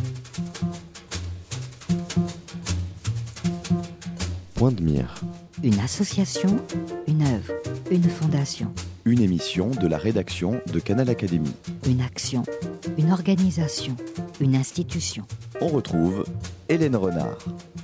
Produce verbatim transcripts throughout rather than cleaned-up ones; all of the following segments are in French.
Point de mire. Une association, une œuvre, une fondation. Une émission de la rédaction de Canal Académie. Une action, une organisation, une institution. On retrouve Hélène Renard.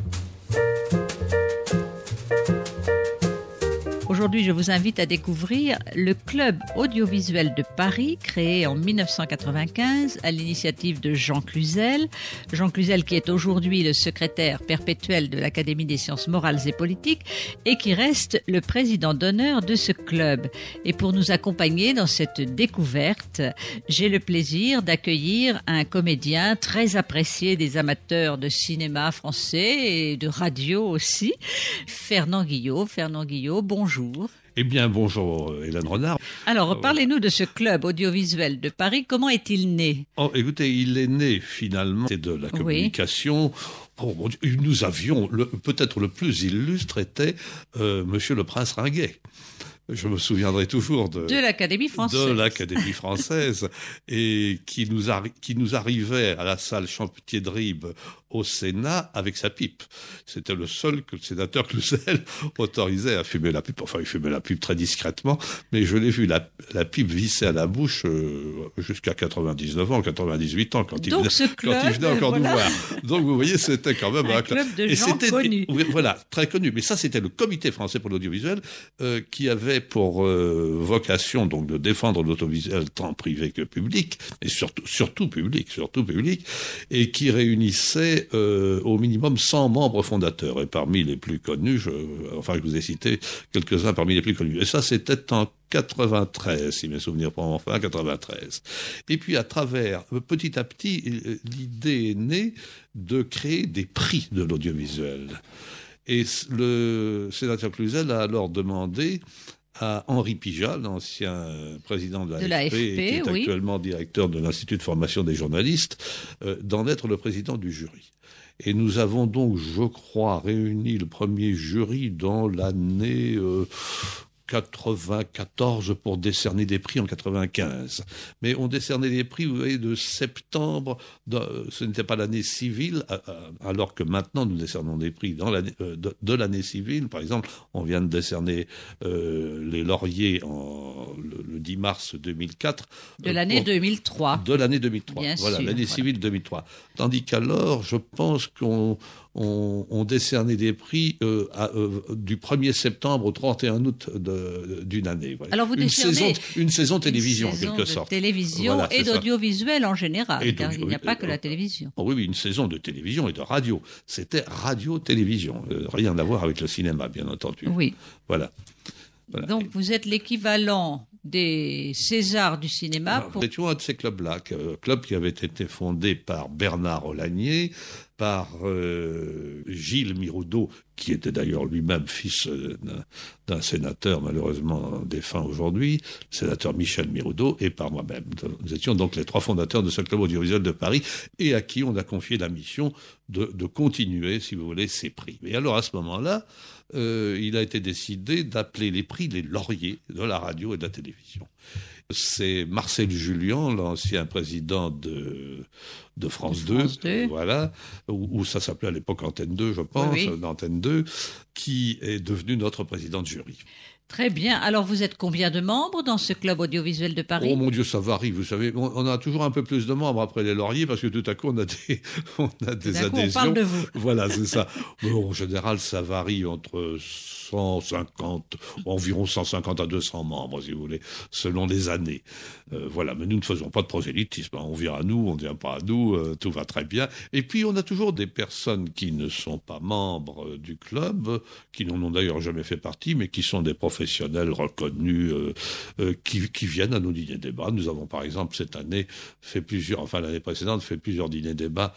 Aujourd'hui, je vous invite à découvrir le Club audiovisuel de Paris, créé en dix-neuf cent quatre-vingt-quinze à l'initiative de Jean Cluzel. Jean Cluzel qui est aujourd'hui le secrétaire perpétuel de l'Académie des sciences morales et politiques et qui reste le président d'honneur de ce club. Et pour nous accompagner dans cette découverte, j'ai le plaisir d'accueillir un comédien très apprécié des amateurs de cinéma français et de radio aussi, Fernand Guillot. Fernand Guillot, bonjour. Eh bien, bonjour Hélène Renard. Alors, parlez-nous de ce club audiovisuel de Paris. Comment est-il né ? Oh, écoutez, il est né finalement de la communication. Oui. Oh, nous avions, le, peut-être le plus illustre était euh, Monsieur le Prince Ringuet. Je me souviendrai toujours de, de l'Académie française, de l'Académie française et qui nous, arri- qui nous arrivait à la salle Champetier-Dribes au Sénat avec sa pipe. C'était le seul que le sénateur Cluzel autorisait à fumer la pipe. Enfin, il fumait la pipe très discrètement, mais je l'ai vu la, la pipe visser à la bouche euh, jusqu'à quatre-vingt-dix-neuf ans, quatre-vingt-dix-huit ans, quand il Donc, venait, ce club, quand il venait encore voilà. nous voir. Donc, vous voyez, c'était quand même un, un club de et gens c'était, connus. Oui, voilà, très connu. Mais ça, c'était le Comité français pour l'audiovisuel euh, qui avait pour euh, vocation donc de défendre l'audiovisuel tant privé que public, et surtout, surtout public, surtout public, et qui réunissait euh, au minimum cent membres fondateurs. Et parmi les plus connus, je, enfin, je vous ai cité quelques-uns parmi les plus connus. Et ça, c'était en quatre-vingt-treize, si mes souvenirs prennent enfin, quatre-vingt-treize. Et puis, à travers, petit à petit, l'idée est née de créer des prix de l'audiovisuel. Et le sénateur Cluzel a alors demandé à Henri Pijat, l'ancien président de l'A F P, et qui est oui. actuellement directeur de l'Institut de formation des journalistes, euh, d'en être le président du jury. Et nous avons donc, je crois, réuni le premier jury dans l'année euh, quatre-vingt-quatorze pour décerner des prix en quatre-vingt-quinze. Mais on décernait des prix, vous voyez, de septembre, de, ce n'était pas l'année civile, alors que maintenant nous décernons des prix dans l'année, de, de l'année civile. Par exemple, on vient de décerner euh, les lauriers en, le, le dix mars deux mille quatre. De l'année pour, deux mille trois. De l'année deux mille trois, Bien voilà, sûr, l'année voilà. civile deux mille trois. Tandis qu'alors, je pense qu'on on, on décernait des prix euh, à, euh, du premier septembre au trente et un août de, d'une année. Voilà. Alors vous une décernez saison, une saison télévision, une saison en quelque de sorte. télévision Voilà, et d'audiovisuel en général, et car il n'y a pas que la télévision. Oh oui, oui, une saison de télévision et de radio. C'était radio-télévision, euh, rien à voir avec le cinéma, bien entendu. Oui. Voilà. Voilà. Donc vous êtes l'équivalent des Césars du cinéma. Alors, pour... Nous étions un de ces clubs-là, un club qui avait été fondé par Bernard Olagnier, par euh, Gilles Miroudot, qui était d'ailleurs lui-même fils euh, d'un, d'un sénateur malheureusement défunt aujourd'hui, le sénateur Michel Miroudot, et par moi-même. Nous étions donc les trois fondateurs de ce club audiovisuel de Paris, et à qui on a confié la mission de, de continuer, si vous voulez, ces prix. Et alors à ce moment-là, euh, il a été décidé d'appeler les prix les lauriers de la radio et de la télévision. C'est Marcel Julien, l'ancien président de, de France, de France deux, deux. Voilà, où, où ça s'appelait à l'époque Antenne deux, je pense, oui, oui. Antenne deux, qui est devenu notre président de jury. Très bien. Alors, vous êtes combien de membres dans ce club audiovisuel de Paris ? Oh mon Dieu, ça varie, vous savez. On, on a toujours un peu plus de membres après les lauriers parce que tout à coup, on a des, on a des tout à coup, adhésions. on parle de vous. Voilà, c'est ça. Mais en général, ça varie entre cent cinquante, environ cent cinquante à deux cents membres, si vous voulez, selon les années. Euh, voilà, mais nous ne faisons pas de prosélytisme. On vient à nous, on ne vient pas à nous, euh, tout va très bien. Et puis, on a toujours des personnes qui ne sont pas membres du club, qui n'en ont d'ailleurs jamais fait partie, mais qui sont des professionnels reconnus euh, euh, qui, qui viennent à nos dîners débats. Nous avons par exemple cette année fait plusieurs, enfin l'année précédente, fait plusieurs dîners débats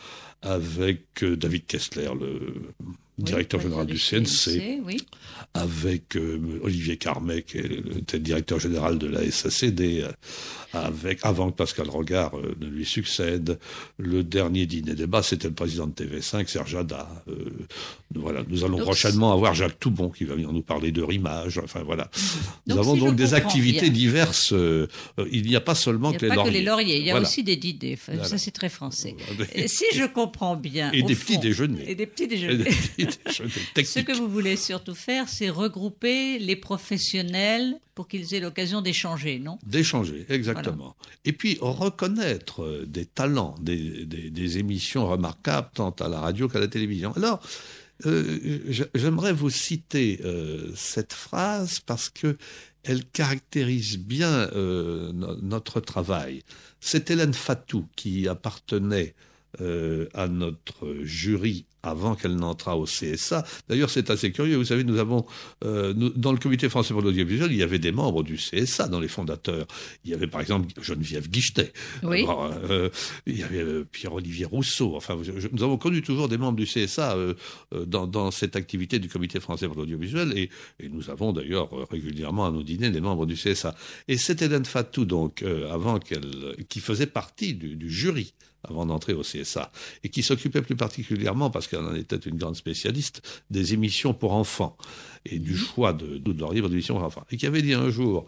avec euh, David Kessler, le directeur oui, général du C N C, C N C oui. avec euh, Olivier Carmet, qui était le directeur général de la S A C D, avec, avant que Pascal Rogard euh, ne lui succède. Le dernier dîner débat, c'était le président de T V cinq, Serge Haddad. Euh, voilà, nous allons donc, prochainement avoir Jacques Toubon qui va venir nous parler de rimage. Enfin voilà. Nous donc, avons si donc des activités bien. diverses. Euh, il n'y a pas seulement il y a que, les pas lauriers. que les lauriers. Il y a voilà. aussi des dîners. Enfin, voilà. Ça, c'est très français. Et si je comprends bien. Et des fond, petits déjeuners. Et des petits déjeuners. Et des petits déjeuners Ce que vous voulez surtout faire, c'est regrouper les professionnels pour qu'ils aient l'occasion d'échanger, non ? D'échanger, exactement. Voilà. Et puis reconnaître des talents, des, des, des émissions remarquables, tant à la radio qu'à la télévision. Alors, euh, j'aimerais vous citer euh, cette phrase parce que elle caractérise bien euh, no- notre travail. C'est Hélène Fatou qui appartenait euh, à notre jury avant qu'elle n'entrât au C S A. D'ailleurs, c'est assez curieux. Vous savez, nous avons, euh, nous, dans le Comité français pour l'audiovisuel, il y avait des membres du C S A dans les fondateurs. Il y avait, par exemple, Geneviève Guichetet. Oui. Euh, il y avait euh, Pierre-Olivier Rousseau. Enfin, je, je, nous avons connu toujours des membres du C S A euh, euh, dans, dans cette activité du Comité français pour l'audiovisuel. Et, et nous avons d'ailleurs régulièrement à nos dîners des membres du C S A. Et c'est Hélène Fatou, donc, euh, avant qu'elle, qui faisait partie du, du jury avant d'entrer au C S A, et qui s'occupait plus particulièrement, parce qu'elle en était une grande spécialiste, des émissions pour enfants, et du choix de, de leur livre d'émissions pour enfants, et qui avait dit un jour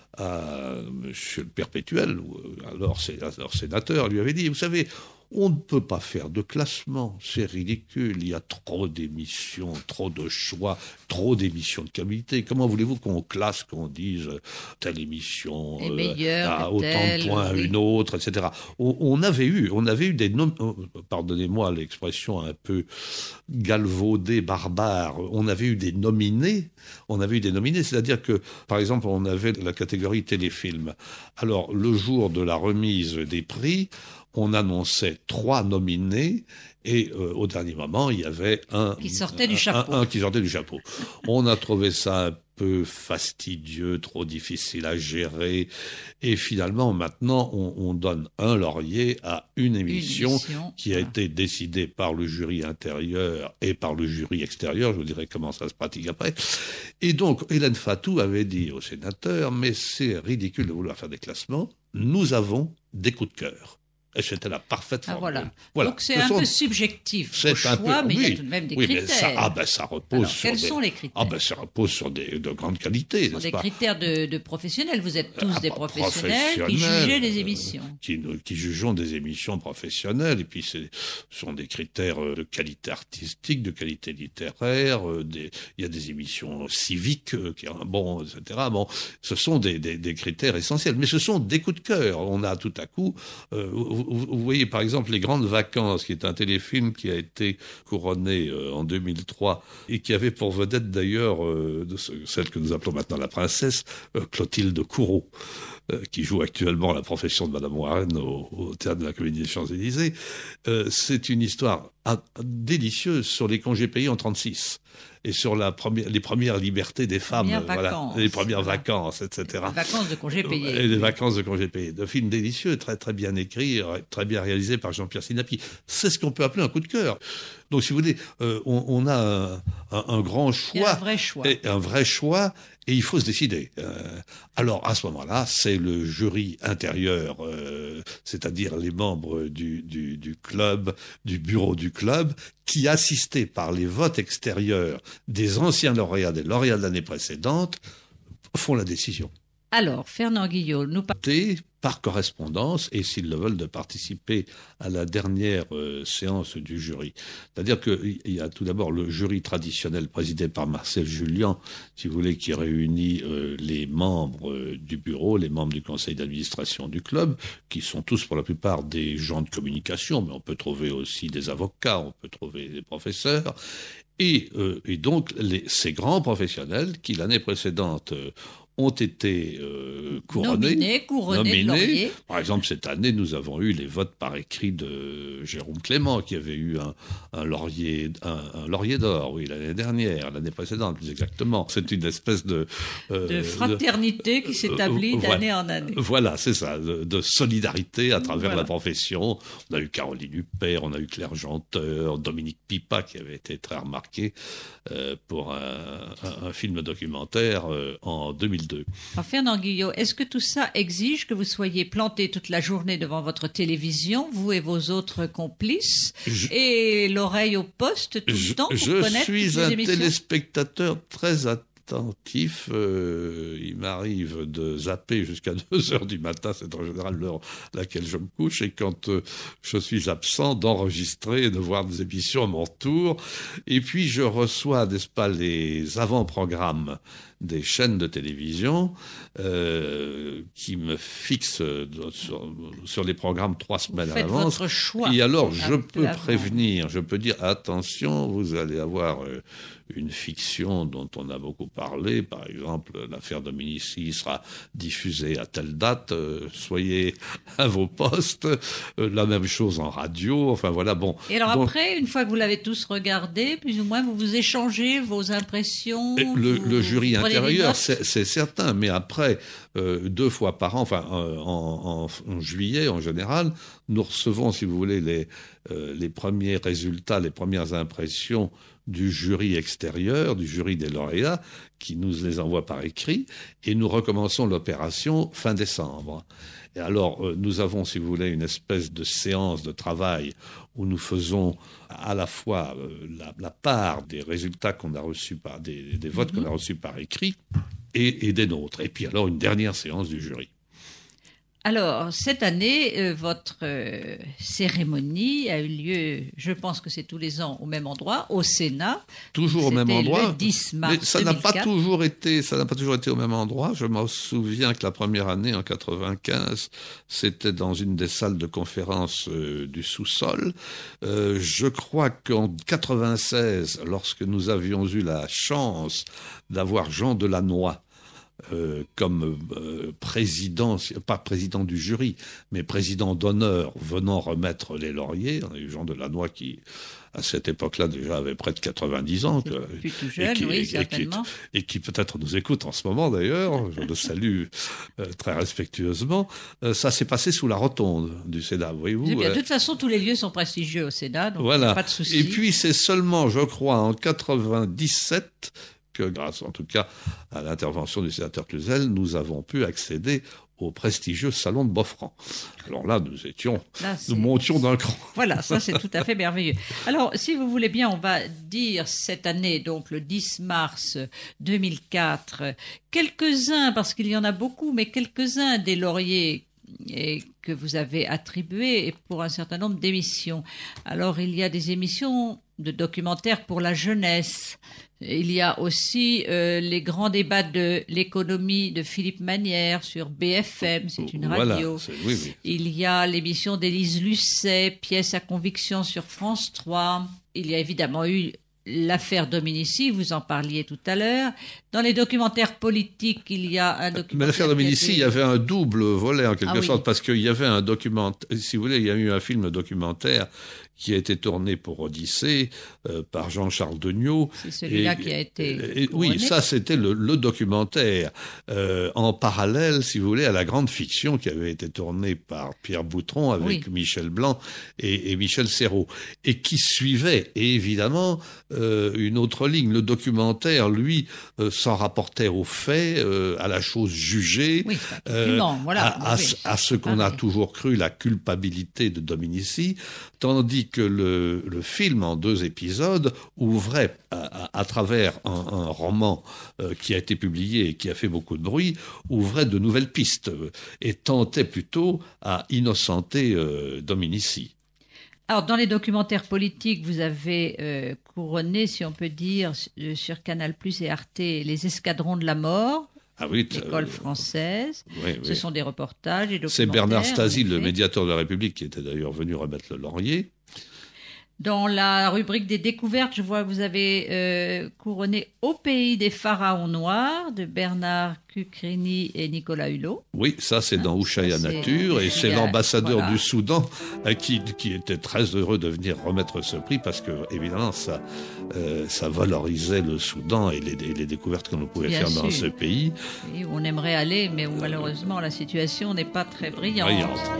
à Monsieur le Perpétuel, alors, alors sénateur, lui avait dit, vous savez, on ne peut pas faire de classement, c'est ridicule, il y a trop d'émissions, trop de choix, trop d'émissions de qualité. Comment voulez-vous qu'on classe, qu'on dise telle émission euh, meilleure, à autant telle, de points, oui. Une autre, et cetera. On, on avait eu, on avait eu des noms, pardonnez-moi l'expression un peu galvaudée, barbare, on avait eu des nominés, on avait eu des nominés, c'est-à-dire que, par exemple, on avait la catégorie téléfilm. Alors, le jour de la remise des prix, on annonçait trois nominés et euh, au dernier moment, il y avait un qui sortait du chapeau. Un, un qui sortait du chapeau. On a trouvé ça un peu fastidieux, trop difficile à gérer. Et finalement, maintenant, on, on donne un laurier à une émission, une émission qui a voilà. été décidée par le jury intérieur et par le jury extérieur. Je vous dirai comment ça se pratique après. Et donc, Hélène Fatou avait dit au sénateur, mais c'est ridicule de vouloir faire des classements. Nous avons des coups de cœur. Et c'était la parfaite formule. Ah, voilà. Voilà. Donc c'est Ce un sont... peu subjectif c'est au choix, peu... mais oui, il y a tout de même des oui, critères. Mais ça, ah ben ça repose Alors, sur quels des... sont les critères? Ah ben ça repose sur des de grande qualité, n'est-ce des pas? critères de, de professionnels. Vous êtes tous ah, des bah, professionnels, professionnels qui jugez les émissions. Euh, qui, qui jugeons des émissions professionnelles. Et puis ce sont des critères de qualité artistique, de qualité littéraire. Des, il y a des émissions civiques qui sont bon, et cetera. Bon, ce sont des, des, des critères essentiels. Mais ce sont des coups de cœur. On a tout à coup, euh, vous, vous voyez par exemple Les Grandes Vacances, qui est un téléfilm qui a été couronné euh, en deux mille trois et qui avait pour vedette d'ailleurs euh, de ce, celle que nous appelons maintenant la princesse, euh, Clotilde Courreau, euh, qui joue actuellement la profession de Madame Warren au, au théâtre de la Comédie des Champs-Élysées. Euh, c'est une histoire à, délicieuse sur les congés payés en trente-six. Et sur la première, les premières libertés des femmes, premières voilà, vacances, les premières voilà. vacances, et cetera. Les vacances de congés payés. Et les vacances de congés payés. Un film délicieux, très très bien écrit, très bien réalisé par Jean-Pierre Sinapi. C'est ce qu'on peut appeler un coup de cœur. Donc, si vous voulez, euh, on, on a un, un, un grand choix, un vrai choix, et un vrai choix, et il faut se décider. Euh, alors, à ce moment-là, c'est le jury intérieur, euh, c'est-à-dire les membres du, du, du club, du bureau du club, qui, assistés par les votes extérieurs des anciens lauréats, des lauréats de l'année précédente, font la décision. Alors, Fernand Guillot, nous parlons par correspondance et s'ils le veulent de participer à la dernière euh, séance du jury. C'est-à-dire qu'il y a tout d'abord le jury traditionnel présidé par Marcel Julien, si vous voulez, qui réunit euh, les membres euh, du bureau, les membres du conseil d'administration du club, qui sont tous pour la plupart des gens de communication, mais on peut trouver aussi des avocats, on peut trouver des professeurs. Et, euh, et donc les, ces grands professionnels qui l'année précédente euh, ont été euh, couronnés, nominés, couronnés nominés. De laurier. Par exemple, cette année, nous avons eu les votes par écrit de Jérôme Clément, qui avait eu un, un laurier, un, un laurier d'or, oui, l'année dernière, l'année précédente, plus exactement. C'est une espèce de euh, de fraternité de, qui s'établit euh, d'année voilà, en année. Voilà, c'est ça, de, de solidarité à travers voilà. la profession. On a eu Caroline Huppert, on a eu Claire Janteur, Dominique Pipa, qui avait été très remarqué euh, pour un, un, un film documentaire euh, en deux mille deux. Alors, Fernand Guyot, est-ce que tout ça exige que vous soyez planté toute la journée devant votre télévision, vous et vos autres complices, je, et l'oreille au poste tout je, le temps pour je connaître suis toutes les un émissions? téléspectateur très attentif. Euh, il m'arrive de zapper jusqu'à deux heures du matin, c'est en général l'heure à laquelle je me couche, et quand euh, je suis absent, d'enregistrer et de voir des émissions à mon tour. Et puis je reçois, n'est-ce pas, les avant-programmes des chaînes de télévision euh, qui me fixent sur, sur les programmes trois semaines vous à faites l'avance. Votre choix. Et alors, je peux avant. prévenir, je peux dire, attention, vous allez avoir euh, une fiction dont on a beaucoup parlé, par exemple, l'affaire Dominici sera diffusée à telle date, euh, soyez à vos postes, euh, la même chose en radio, enfin voilà, bon. Et alors donc, après, une fois que vous l'avez tous regardé, plus ou moins, vous vous échangez vos impressions. Le, vous, le jury vous intérieur, c'est, c'est certain, mais après, euh, deux fois par an, enfin euh, en, en, en juillet en général, nous recevons, si vous voulez, les, euh, les premiers résultats, les premières impressions du jury extérieur, du jury des lauréats, qui nous les envoie par écrit, et nous recommençons l'opération fin décembre. Et alors, euh, nous avons, si vous voulez, une espèce de séance de travail où nous faisons à la fois euh, la, la part des résultats qu'on a reçus par, des, des votes mm-hmm. qu'on a reçus par écrit et, et des nôtres. Et puis alors, une dernière séance du jury. Alors, cette année, euh, votre euh, cérémonie a eu lieu, je pense que c'est tous les ans, au même endroit, au Sénat. Toujours au même endroit. Le dix mars mais ça n'a pas toujours été, ça n'a pas toujours été au même endroit. Je me souviens que la première année, en quatre-vingt-quinze, c'était dans une des salles de conférence euh, du sous-sol. Euh, je crois qu'en quatre-vingt-seize, lorsque nous avions eu la chance d'avoir Jean Delannoy Euh, comme euh, président, pas président du jury, mais président d'honneur venant remettre les lauriers. On a eu Jean Delannoy qui, à cette époque-là, déjà avait près de quatre-vingt-dix ans. Que, plus tout jeune, et qui, oui, et, certainement. Et qui, et qui peut-être nous écoute en ce moment, d'ailleurs. Je le salue euh, très respectueusement. Euh, ça s'est passé sous la rotonde du Sénat, voyez-vous. Bien, euh, de toute façon, tous les lieux sont prestigieux au Sénat, donc voilà. pas de souci. Et puis, c'est seulement, je crois, en quatre-vingt-dix-sept que, grâce en tout cas à l'intervention du sénateur Cluzel, nous avons pu accéder au prestigieux salon de Boffrand. Alors là, nous étions, là, nous montions d'un cran. Voilà, ça c'est tout à fait merveilleux. Alors, si vous voulez bien, on va dire cette année, donc le dix mars deux mille quatre, quelques-uns, parce qu'il y en a beaucoup, mais quelques-uns des lauriers et que vous avez attribués pour un certain nombre d'émissions. Alors, il y a des émissions de documentaires pour la jeunesse. Il y a aussi euh, les grands débats de l'économie de Philippe Manière sur B F M, c'est une radio. Voilà, c'est, oui, oui. Il y a l'émission d'Élise Lucet, Pièce à conviction sur France trois. Il y a évidemment eu l'affaire Dominici, vous en parliez tout à l'heure. Dans les documentaires politiques, il y a un documentaire... Mais l'affaire Dominici, il y avait un double volet en quelque ah, sorte, oui. parce qu'il y avait un documentaire, si vous voulez, il y a eu un film documentaire qui a été tourné pour Odyssée euh, par Jean-Charles Degnaud. C'est celui-là et, qui a été et, et, Oui, ça c'était le, le documentaire. Euh, en parallèle, si vous voulez, à la grande fiction qui avait été tournée par Pierre Boutron avec oui. Michel Blanc et, et Michel Serrault. Et qui suivait, et évidemment, euh, une autre ligne. Le documentaire, lui, euh, s'en rapportait aux faits, euh, à la chose jugée, oui, euh, voilà, à, à, oui. à ce qu'on ah, a oui. toujours cru la culpabilité de Dominici, tandis que le, le film, en deux épisodes, ouvrait, à, à, à travers un, un roman euh, qui a été publié et qui a fait beaucoup de bruit, ouvrait de nouvelles pistes euh, et tentait plutôt à innocenter euh, Dominici. Alors, dans les documentaires politiques, vous avez euh, couronné, si on peut dire, sur Canal plus et Arte, Les Escadrons de la mort. Ah oui, l'école euh, française. Oui, Ce oui. sont des reportages et documentaires. C'est Bernard Stasi, le médiateur de la République, qui était d'ailleurs venu remettre le laurier. Dans la rubrique des découvertes, je vois que vous avez euh, couronné Au pays des pharaons noirs de Bernard Cucrini et Nicolas Hulot. Oui, ça c'est Ah, dans Oushaïa ça, c'est- Nature, et c'est il y a- l'ambassadeur voilà. du Soudan euh, qui, qui était très heureux de venir remettre ce prix parce que, évidemment, ça, euh, ça valorisait le Soudan et les, et les découvertes que nous pouvions Bien faire dans sûr. ce pays. Et où on aimerait aller, mais où malheureusement la situation n'est pas très brillante. Brillante.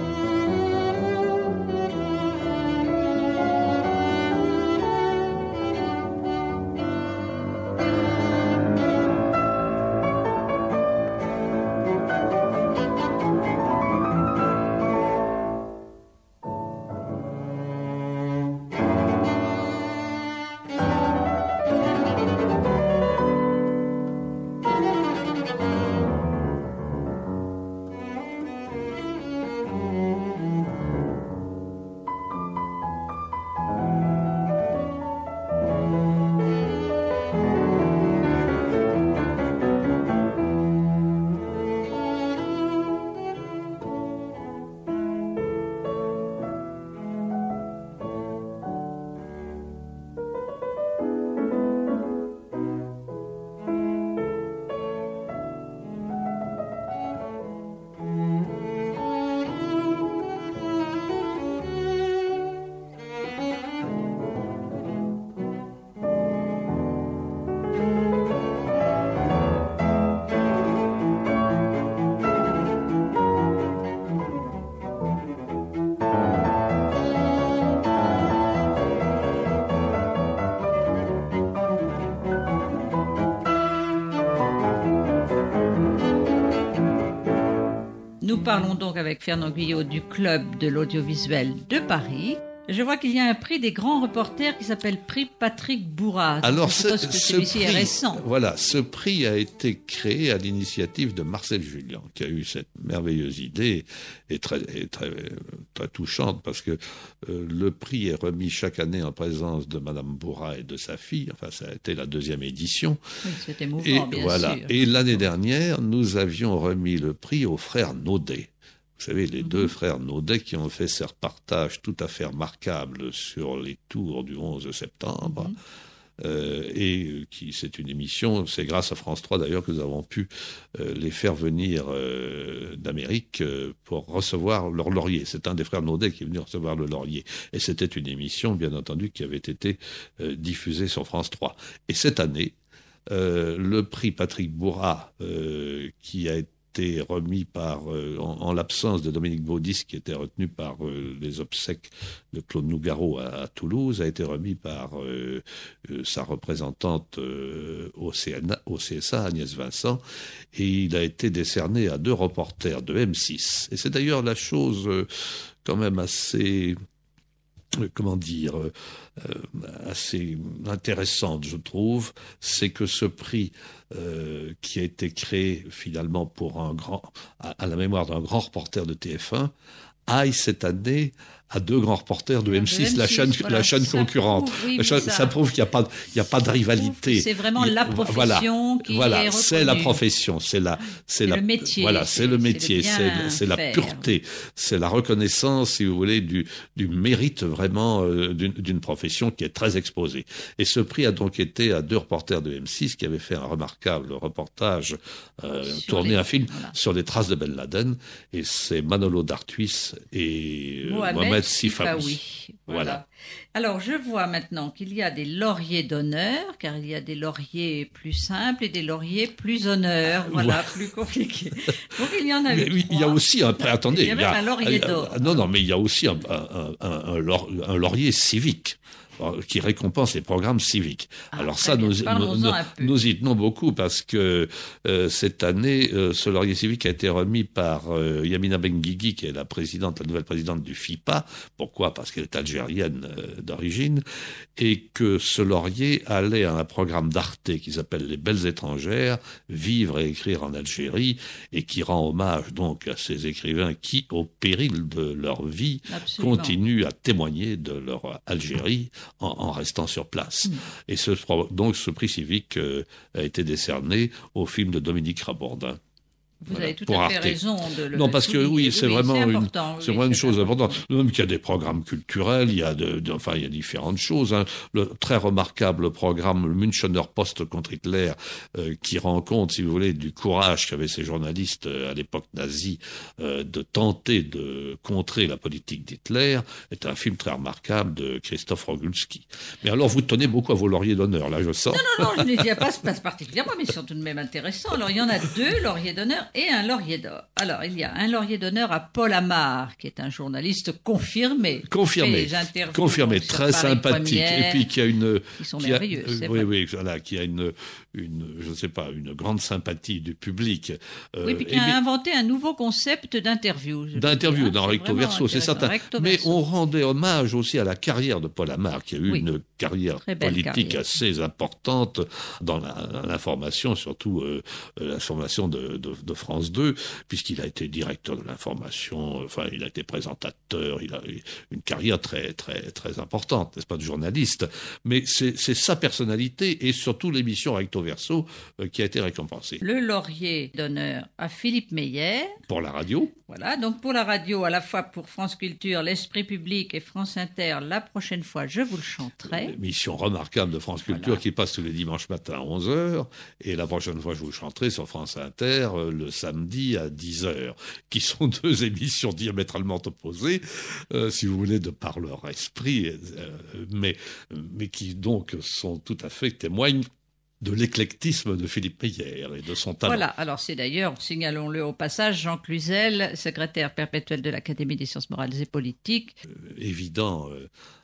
Nous parlons donc avec Fernand Guyot du Club de l'audiovisuel de Paris. Je vois qu'il y a un prix des grands reporters qui s'appelle Prix Patrick Bourras. Alors, je ce, suppose que ce celui-ci prix, est récent. Voilà, ce prix a été créé à l'initiative de Marcel Julien, qui a eu cette merveilleuse idée et très, et très, très touchante, parce que euh, le prix est remis chaque année en présence de Madame Bourras et de sa fille. Enfin, ça a été la deuxième édition. Oui, c'était émouvant, et bien voilà. sûr. Et l'année dernière, nous avions remis le prix aux frères Naudet. Vous savez, les mmh. deux frères Naudet qui ont fait ces reportages tout à fait remarquables sur les tours du onze septembre. Mmh. Euh, et qui c'est une émission, c'est grâce à France trois d'ailleurs que nous avons pu euh, les faire venir euh, d'Amérique euh, pour recevoir leur laurier. C'est un des frères Naudet qui est venu recevoir le laurier. Et c'était une émission, bien entendu, qui avait été euh, diffusée sur France trois. Et cette année, euh, le prix Patrick Bourras, euh, qui a été été remis par, euh, en, en l'absence de Dominique Baudis, qui était retenu par euh, les obsèques de Claude Nougaro à, à Toulouse, a été remis par euh, euh, sa représentante euh, au, C N A, au C S A, Agnès Vincent, et il a été décerné à deux reporters de M six. Et c'est d'ailleurs la chose euh, quand même assez... comment dire, euh, assez intéressante, je trouve, c'est que ce prix euh, qui a été créé finalement pour un grand, à, à la mémoire d'un grand reporter de T F un, aille cette année à deux grands reporters de M six, M six la chaîne, voilà, la chaîne concurrente. Prouve, oui, la chaîne, ça... ça prouve qu'il n'y a pas, il n'y a pas de rivalité. C'est vraiment il, la profession voilà, qui voilà, est reconnue. C'est la profession, c'est la, c'est la, le métier. Voilà, c'est le métier, c'est, c'est la pureté, c'est la reconnaissance, si vous voulez, du, du mérite vraiment euh, d'une, d'une profession qui est très exposée. Et ce prix a donc été à deux reporters de M six qui avaient fait un remarquable reportage, euh, tourné les, un film voilà. sur les traces de Ben Laden, et c'est Manolo Dartuis et Mohamed, Mohamed Sifawi. Voilà. voilà. Alors, je vois maintenant qu'il y a des lauriers d'honneur, car il y a des lauriers plus simples et des lauriers plus honneurs, voilà, voilà. plus compliqués. Donc, il y en a eu oui, il y a aussi un... Attendez, il y a, il y a un laurier d'or. Non, non, mais il y a aussi un, un, un, un, un laurier civique qui récompense les programmes civiques. Ah, Alors ça, nous, nous, nous, nous y tenons beaucoup parce que euh, cette année, euh, ce laurier civique a été remis par euh, Yamina Benguigui, qui est la présidente, la nouvelle présidente du F I P A. Pourquoi ? Parce qu'elle est algérienne euh, d'origine, et que ce laurier allait à un programme d'Arte qui s'appelle Les Belles Étrangères, vivre et écrire en Algérie, et qui rend hommage donc à ces écrivains qui, au péril de leur vie, Absolument. continuent à témoigner de leur Algérie En, en restant sur place. Mmh. Et ce, donc ce prix civique euh, a été décerné au film de Dominique Rabourdin. Vous voilà, avez tout à fait Arte. raison de le Non, parce que oui, oui c'est oui, vraiment, c'est une, oui, c'est vraiment une chose importante. Même qu'il y a des programmes culturels, il y a, de, de, enfin, il y a différentes choses. Hein. Le très remarquable programme le Münchener Post contre Hitler, euh, qui rend compte, si vous voulez, du courage qu'avaient ces journalistes euh, à l'époque nazie euh, de tenter de contrer la politique d'Hitler, est un film très remarquable de Christoph Rogulski. Mais alors, vous tenez beaucoup à vos lauriers d'honneur, là, je sens. Non, non, non, je ne les ai pas, pas particulièrement, mais ils sont tout de même intéressants. Alors, il y en a deux lauriers d'honneur et un laurier d'or. Alors, il y a un laurier d'honneur à Paul Amar, qui est un journaliste confirmé. Confirmé. Confirmé, très sympathique. Et puis qui a une... Ils sont qui merveilleux, a, c'est Oui, vrai. oui, voilà, qui a une, une, je ne sais pas, une grande sympathie du public. Euh, oui, puis qui a mais, inventé un nouveau concept d'interview. D'interview dire, dans hein, Recto Verso, c'est certain. Recto mais verso. on rendait hommage aussi à la carrière de Paul Amar, qui a eu oui. une carrière politique carrière. assez importante dans la, l'information, surtout euh, l'information de, de, de France deux, puisqu'il a été directeur de l'information, enfin, il a été présentateur, il a eu une carrière très, très, très importante, n'est-ce pas, de journaliste. Mais c'est, c'est sa personnalité et surtout l'émission Recto Verso euh, qui a été récompensée. Le laurier d'honneur à Philippe Meyer. Pour la radio. Voilà, donc pour la radio, à la fois pour France Culture, l'Esprit Public et France Inter, la prochaine fois, je vous le chanterai. Émission remarquable de France Culture voilà. qui passe tous les dimanches matins à onze heures. Et la prochaine fois, je vous le chanterai sur France Inter euh, le samedi à dix heures, qui sont deux émissions diamétralement opposées, euh, si vous voulez, de par leur esprit, euh, mais, mais qui donc sont tout à fait témoignent de l'éclectisme de Philippe Meyer et de son talent. Voilà, alors c'est d'ailleurs, signalons-le au passage, Jean Cluzel, secrétaire perpétuel de l'Académie des sciences morales et politiques. Euh, évident, euh,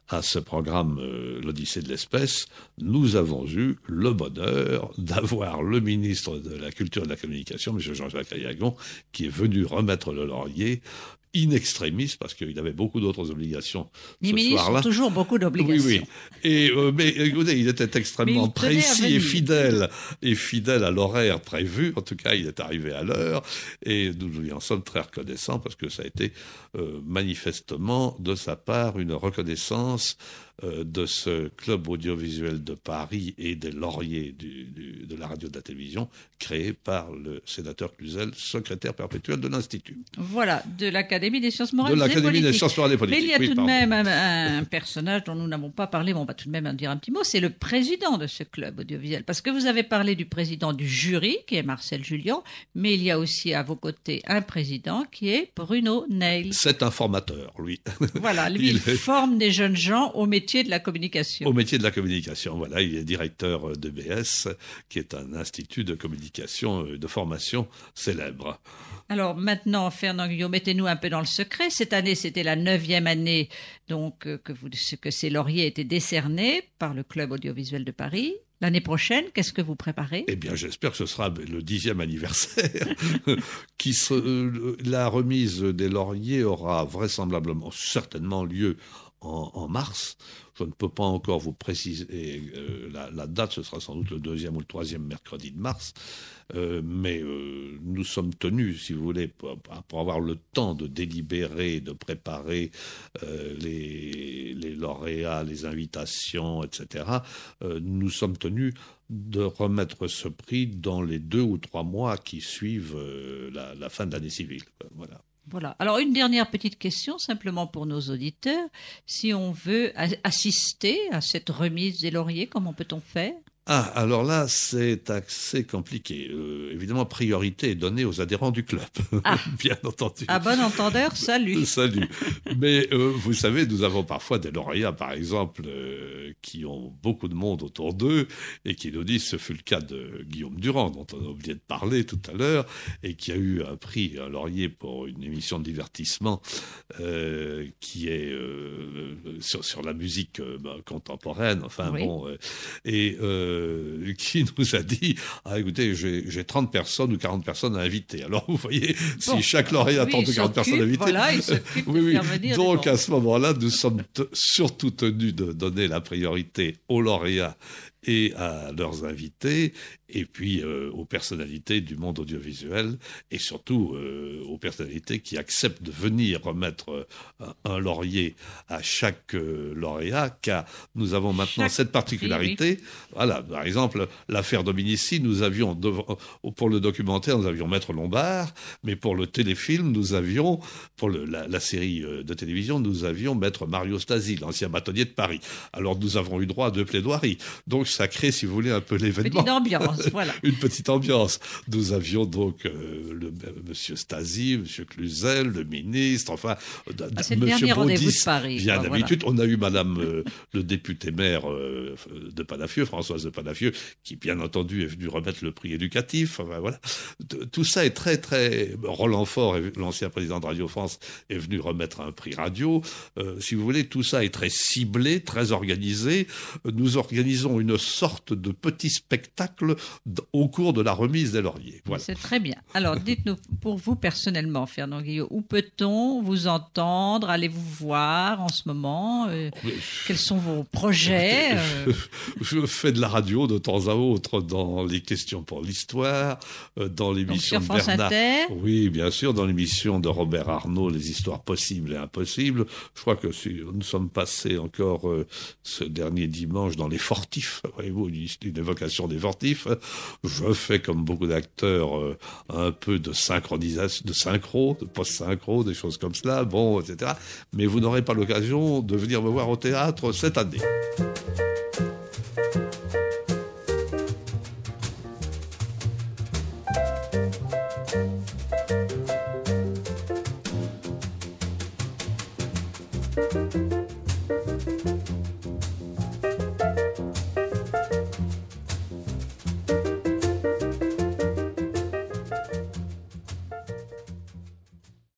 à ce programme euh, l'Odyssée de l'espèce, nous avons eu le bonheur d'avoir le ministre de la Culture et de la Communication, M. Jean-Jacques Aillagon, qui est venu remettre le laurier in extremis, parce qu'il avait beaucoup d'autres obligations Les ce ministres soir-là. ont toujours beaucoup d'obligations. Oui, oui. Et, euh, mais écoutez, il était extrêmement il tenait à précis et venir. fidèle, et fidèle à l'horaire prévu. En tout cas, il est arrivé à l'heure, et nous lui en sommes très reconnaissants, parce que ça a été euh, manifestement, de sa part, une reconnaissance euh, de ce club audiovisuel de Paris et des lauriers du, du, de la radio et de la télévision, créé par le sénateur Cluzel, secrétaire perpétuel de l'Institut. Voilà, de l'Académie des sciences morales De et l'Académie politiques. des sciences morales et politiques. Mais il y a Oui, tout pardon. de même un, un personnage dont nous n'avons pas parlé, mais on va tout de même en dire un petit mot, c'est le président de ce club audiovisuel. Parce que vous avez parlé du président du jury, qui est Marcel Jullian, mais il y a aussi à vos côtés un président qui est Bruno Neil. C'est un formateur, lui. Voilà, lui, il, Il est- forme des jeunes gens au métier de la communication. Au métier de la communication. Voilà, il est directeur de B S, qui est un institut de communication, euh, de formation célèbre. Alors maintenant, Fernand Guillaume, mettez-nous un peu dans le secret. Cette année, c'était la neuvième année donc, euh, que, vous, que ces lauriers étaient décernés par le Club audiovisuel de Paris. L'année prochaine, qu'est-ce que vous préparez ? Eh bien, j'espère que ce sera le dixième anniversaire. qui se, euh, la remise des lauriers aura vraisemblablement, certainement lieu en, en mars. Je ne peux pas encore vous préciser euh, la, la date, ce sera sans doute le deuxième ou le troisième mercredi de mars. Euh, mais euh, nous sommes tenus, si vous voulez, pour, pour avoir le temps de délibérer, de préparer euh, les, les lauréats, les invitations, et cetera. Euh, nous sommes tenus de remettre ce prix dans les deux ou trois mois qui suivent euh, la, la fin de l'année civile. Voilà. Voilà. Alors, une dernière petite question, simplement pour nos auditeurs. Si on veut a- assister à cette remise des lauriers, comment peut-on faire ? Ah, alors là, c'est assez compliqué. Euh, évidemment, priorité est donnée aux adhérents du club, Ah. bien entendu. À bon entendeur, salut. Salut. Mais euh, vous savez, nous avons parfois des lauréats, par exemple, euh, qui ont beaucoup de monde autour d'eux et qui nous disent, ce fut le cas de Guillaume Durand, dont on a oublié de parler tout à l'heure, et qui a eu un prix, un laurier pour une émission de divertissement euh, qui est euh, sur, sur la musique euh, bah, contemporaine, enfin Oui. bon, euh, et euh, qui nous a dit, ah écoutez, j'ai, j'ai trente personnes ou quarante personnes à inviter. Alors vous voyez, Bon, si chaque lauréat a oui, trente ou il quarante personnes à s'occupe, inviter, voilà, il s'occupe de oui, oui. faire venir Donc des à ce moment-là, nous sommes t- surtout tenus de donner la priorité aux lauréats et à leurs invités, et puis euh, aux personnalités du monde audiovisuel, et surtout euh, aux personnalités qui acceptent de venir remettre euh, un, un laurier à chaque euh, lauréat, car nous avons maintenant Chaque cette particularité. Voilà, par exemple, l'affaire Dominici, nous avions, devant, pour le documentaire, nous avions Maître Lombard, mais pour le téléfilm, nous avions, pour le, la, la série de télévision, nous avions Maître Mario Stasi, l'ancien bâtonnier de Paris. Alors nous avons eu droit à deux plaidoiries. Donc ça crée, si vous voulez, un peu l'événement. Petite ambiance, voilà. Une petite ambiance. Nous avions donc euh, le euh, monsieur Stasi, monsieur Cluzel, le ministre, enfin, euh, Ah, c'est le monsieur dernier rendez-vous Baudis, de Paris, bien quoi, d'habitude. On a eu madame euh, le député maire euh, de Panafieux, Françoise de Panafieux, qui bien entendu est venue remettre le prix éducatif. Enfin, voilà. T- Tout ça est très, très... Roland Faure, l'ancien président de Radio France, est venu remettre un prix radio. Euh, si vous voulez, tout ça est très ciblé, très organisé. Nous organisons une sorte de petit spectacle d- au cours de la remise des lauriers. Voilà. C'est très bien. Alors, dites-nous, pour vous personnellement, Fernand Guillaume, où peut-on vous entendre, aller vous voir en ce moment euh, Quels sont vos projets euh Je fais de la radio de temps à autre dans les questions pour l'histoire, euh, dans Donc, l'émission sur de France Bernard. Inter Oui, bien sûr, dans l'émission de Robert Arnault, Les histoires possibles et impossibles. Je crois que si nous sommes passés encore euh, ce dernier dimanche dans Les Fortifs, voyez-vous, une, une évocation des Fortifs. Je fais, comme beaucoup d'acteurs, euh, un peu de synchronisation, de synchro, de post-synchro, des choses comme cela, bon, et cetera. Mais vous n'aurez pas l'occasion de venir me voir au théâtre cette année.